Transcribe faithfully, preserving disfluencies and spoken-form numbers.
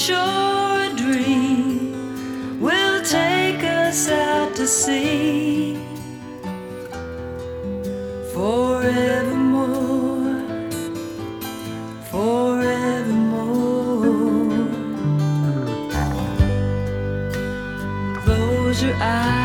Sure, a dream will take us out to sea forevermore, forevermore. Close your eyes.